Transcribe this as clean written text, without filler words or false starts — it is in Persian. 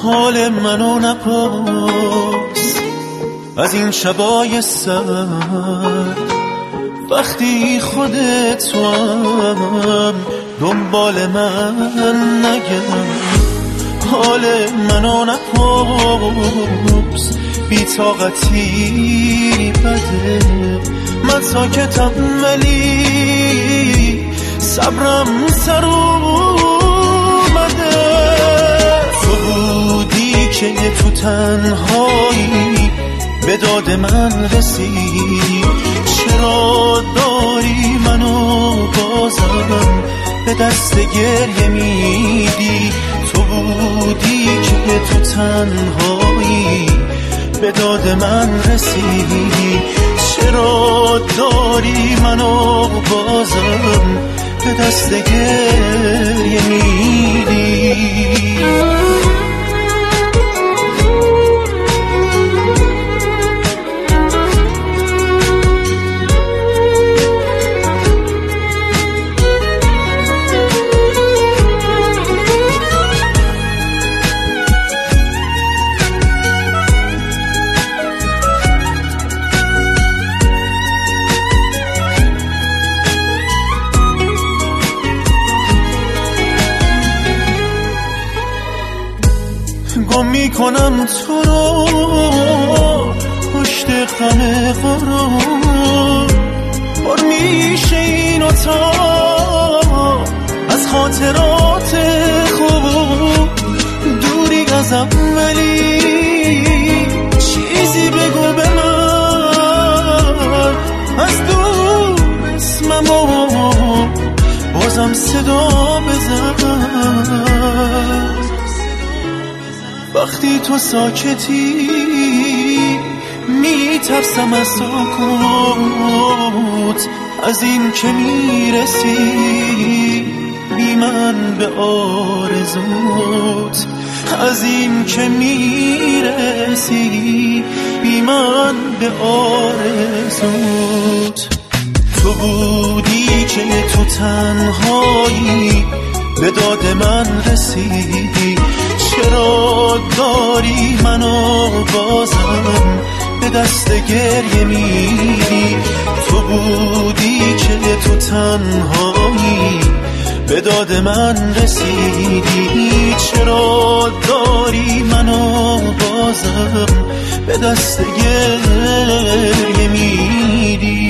حال منو نپرس از این شبای سرد، وقتی خودت تو هم دنبال من نگم. حال منو نپرس، بی‌طاقتی بده، من ساکتم ولی صبرم سر اومده. تو بودی که تو تنهایی به داد من رسیدی، چرا داری منو بازم به دست گریه میدی؟ تو بودی که تو تنهایی به داد من رسیدی، چرا داری منو بازم به دست گریه میدی؟ گم میکنم تو رو پشت غم غرور، پر میشه این اتاق از خاطرات خوب. دوری ازم ولی چیزی بگو به من، از دور اسممو بازم صدا بزن. وقتی تو ساکتی میترسم از سکوت، از این که میرسی بی من به آرزوت، از این که میرسی بی من به آرزوت. تو بودی که تو تنهایی به داد من رسیدی، چرا داری منو بازم به دست گریه میدی؟ تو بودی که تو تنهایی به داد من رسیدی، چرا داری منو بازم به دست گریه میدی؟